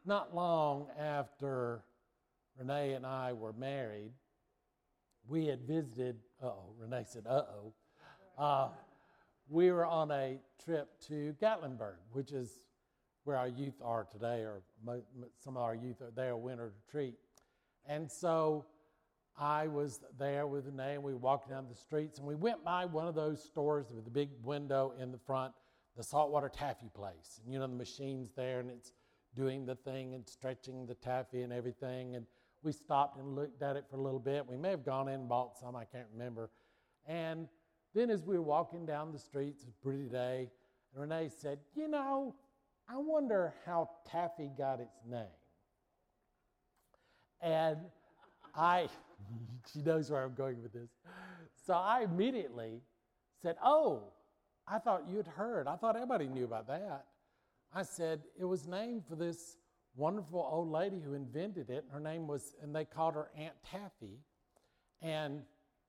not long after Renee and I were married, we had visited, Renee said, we were on a trip to Gatlinburg, which is where our youth are today, or some of our youth are there, winter retreat. And so I was there with Renee, and we walked down the streets, and we went by one of those stores with the big window in the front, the saltwater taffy place. And the machine's there, and it's doing the thing and stretching the taffy and everything. And we stopped and looked at it for a little bit. We may have gone in and bought some, I can't remember. And then as we were walking down the streets, it was a pretty day, and Renee said, I wonder how taffy got its name. And she knows where I'm going with this. So I immediately said, I thought you'd heard. I thought everybody knew about that. I said, it was named for this wonderful old lady who invented it. Her name was, and they called her Aunt Taffy. And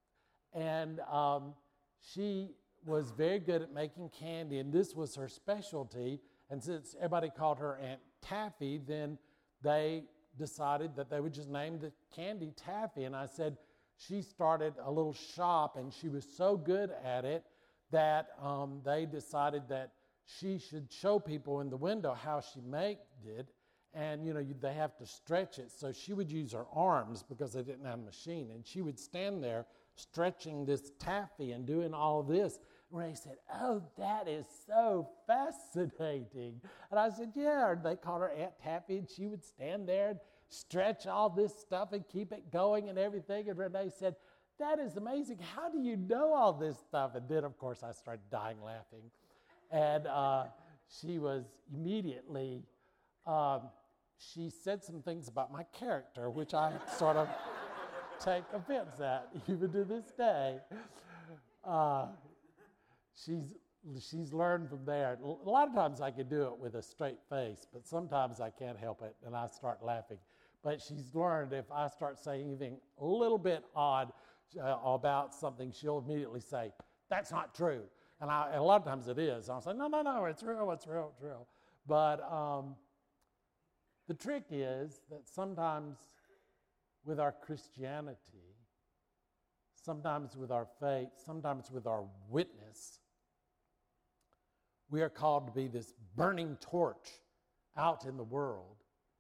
she was very good at making candy, and this was her specialty. And since everybody called her Aunt Taffy, then they decided that they would just name the candy Taffy. And I said, she started a little shop, and she was so good at it that they decided that she should show people in the window how she made it. And, they have to stretch it. So she would use her arms because they didn't have a machine. And she would stand there stretching this taffy and doing all this. And Ray said, that is so fascinating. And I said, yeah. And they called her Aunt Taffy, and she would stand there and stretch all this stuff and keep it going and everything. And Renee said, that is amazing. How do you know all this stuff? And then, of course, I started dying laughing. And she was immediately... she said some things about my character, which I sort of take offense at, even to this day. She's learned from there. A lot of times I can do it with a straight face, but sometimes I can't help it, and I start laughing. But she's learned if I start saying anything a little bit odd about something, she'll immediately say, that's not true. And a lot of times it is. I'll say, no, it's real, it's real. But... the trick is that sometimes with our Christianity, sometimes with our faith, sometimes with our witness, we are called to be this burning torch out in the world.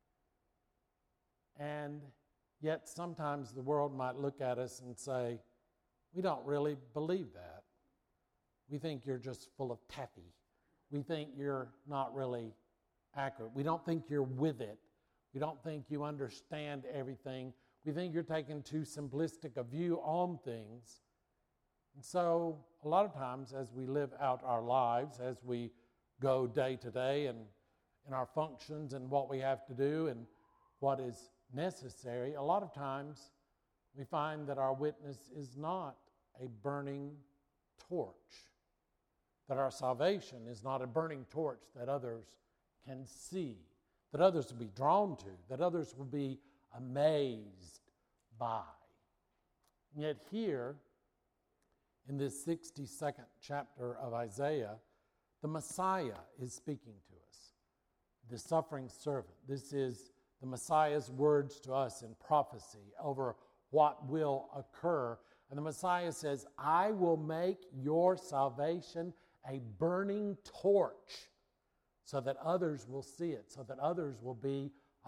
And yet sometimes the world might look at us and say, we don't really believe that. We think you're just full of taffy. We think you're not really accurate. We don't think you're with it. We don't think you understand everything. We think you're taking too simplistic a view on things. And so a lot of times as we live out our lives, as we go day to day and in our functions and what we have to do and what is necessary, a lot of times we find that our witness is not a burning torch, that our salvation is not a burning torch that others can see, that others will be drawn to, that others will be amazed by. And yet here, in this 62nd chapter of Isaiah, the Messiah is speaking to us, the suffering servant. This is the Messiah's words to us in prophecy over what will occur. And the Messiah says, I will make your salvation a burning torch so that others will see it, so that others will be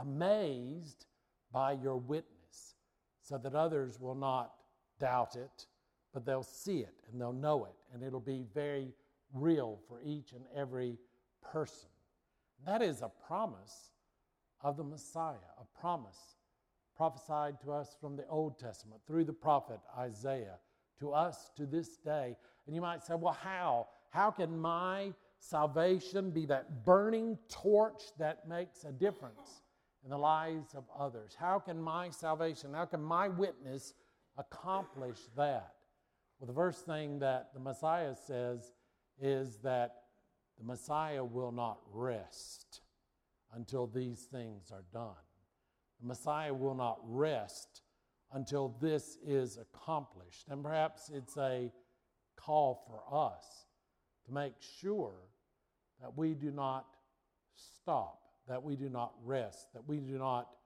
amazed by your witness, so that others will not doubt it, but they'll see it and they'll know it, and it'll be very real for each and every person. That is a promise of the Messiah, a promise prophesied to us from the Old Testament through the prophet Isaiah to us to this day. And you might say, well, how? How can my salvation be that burning torch that makes a difference in the lives of others? How can my salvation, how can my witness accomplish that? Well, the first thing that the Messiah says is that the Messiah will not rest until these things are done. The Messiah will not rest until this is accomplished. And perhaps it's a call for us to make sure that we do not stop, that we do not rest, that we do not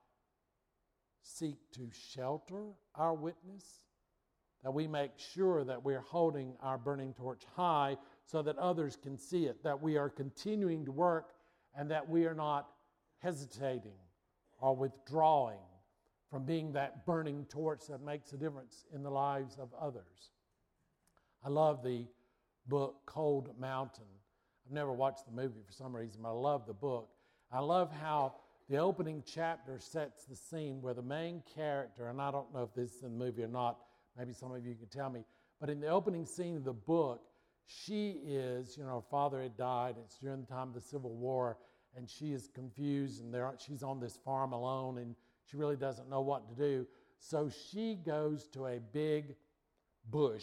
seek to shelter our witness, that we make sure that we're holding our burning torch high so that others can see it, that we are continuing to work, and that we are not hesitating or withdrawing from being that burning torch that makes a difference in the lives of others. I love the book Cold Mountain. I've never watched the movie for some reason, but I love the book. I love how the opening chapter sets the scene where the main character, and I don't know if this is in the movie or not, maybe some of you can tell me, but in the opening scene of the book, she is, her father had died, it's during the time of the Civil War, and she is confused, and she's on this farm alone, and she really doesn't know what to do. So she goes to a big bush,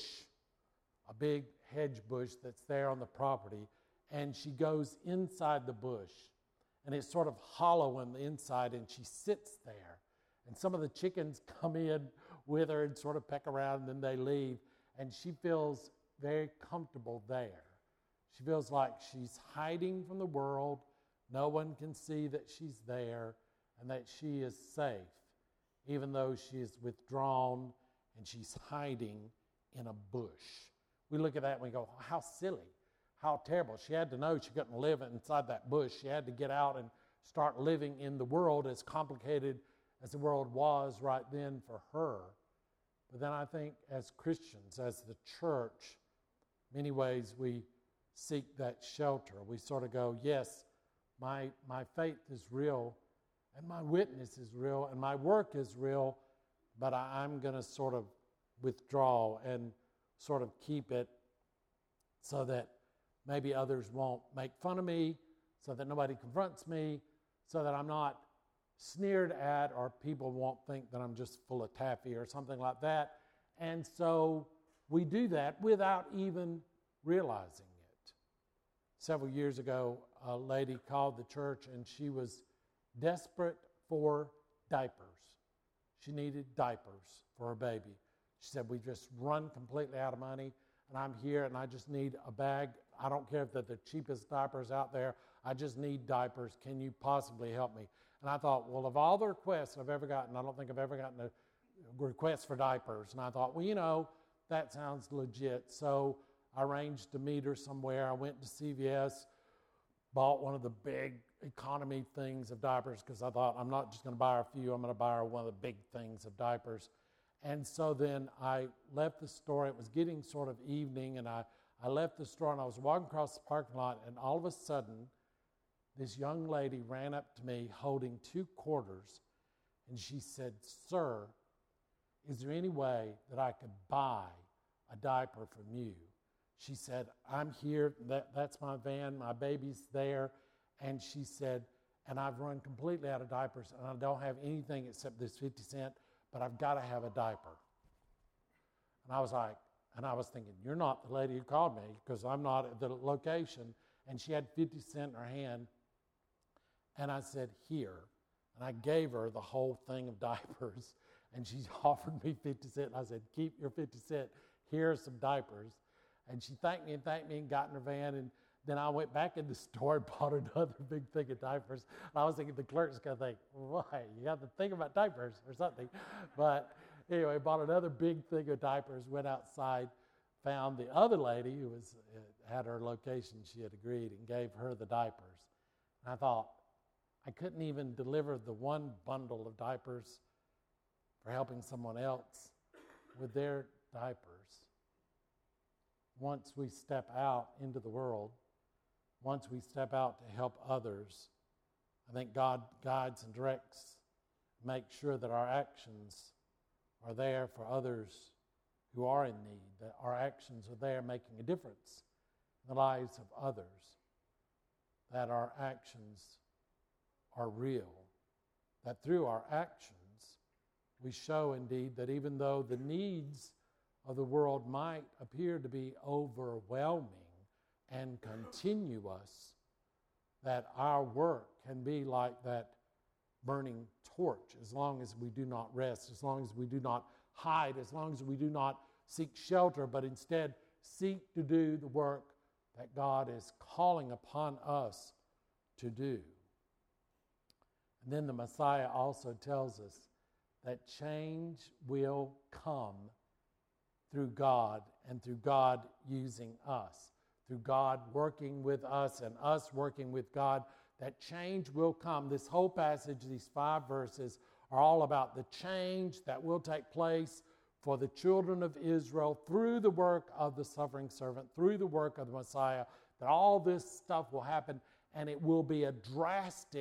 a big hedge bush that's there on the property, and she goes inside the bush, and it's sort of hollow on the inside, and she sits there, and some of the chickens come in with her and sort of peck around, and then they leave, and she feels very comfortable there. She feels like she's hiding from the world. No one can see that she's there and that she is safe, even though she is withdrawn and she's hiding in a bush. We look at that and we go, how silly, how terrible. She had to know she couldn't live inside that bush. She had to get out and start living in the world, as complicated as the world was right then for her. But then I think as Christians, as the church, many ways we seek that shelter. We sort of go, yes, my faith is real, and my witness is real, and my work is real, but I'm going to sort of withdraw and sort of keep it so that maybe others won't make fun of me, so that nobody confronts me, so that I'm not sneered at, or people won't think that I'm just full of taffy or something like that. And so we do that without even realizing it. Several years ago, a lady called the church, and she was desperate for diapers. She needed diapers for her baby. She said, we just run completely out of money, and I'm here, and I just need a bag. I don't care if they're the cheapest diapers out there. I just need diapers. Can you possibly help me? And I thought, well, of all the requests I've ever gotten, I don't think I've ever gotten a request for diapers. And I thought, well, that sounds legit. So I arranged to meet her somewhere. I went to CVS, bought one of the big economy things of diapers, because I thought, I'm not just going to buy her a few, I'm going to buy her one of the big things of diapers. And so then I left the store. It was getting sort of evening, and I left the store, and I was walking across the parking lot, and all of a sudden, this young lady ran up to me holding 2 quarters, and she said, sir, is there any way that I could buy a diaper from you? She said, I'm here, that's my van, my baby's there. And she said, and I've run completely out of diapers, and I don't have anything except this 50 cent, but I've got to have a diaper. And I was thinking, you're not the lady who called me, because I'm not at the location. And she had 50 cent in her hand. And I said, here. And I gave her the whole thing of diapers. And she offered me 50 cents. I said, keep your 50 cents. Here are some diapers. And she thanked me and got in her van. And then I went back in the store and bought another big thing of diapers. And I was thinking the clerk's going to think, why? You got to think about diapers or something. But anyway, bought another big thing of diapers, went outside, found the other lady who had her location. She had agreed, and gave her the diapers. And I thought, I couldn't even deliver the one bundle of diapers for helping someone else with their diapers. Once we step out into the world, once we step out to help others, I think God guides and directs, make sure that our actions are there for others who are in need, that our actions are there making a difference in the lives of others, that our actions are real, that through our actions we show indeed that even though the needs of the world might appear to be overwhelming and continuous, that our work can be like that burning torch, as long as we do not rest, as long as we do not hide, as long as we do not seek shelter, but instead seek to do the work that God is calling upon us to do. And then the Messiah also tells us that change will come through God and through God using us, through God working with us and us working with God, that change will come. This whole passage, these 5 verses, are all about the change that will take place for the children of Israel through the work of the suffering servant, through the work of the Messiah, that all this stuff will happen, and it will be a drastic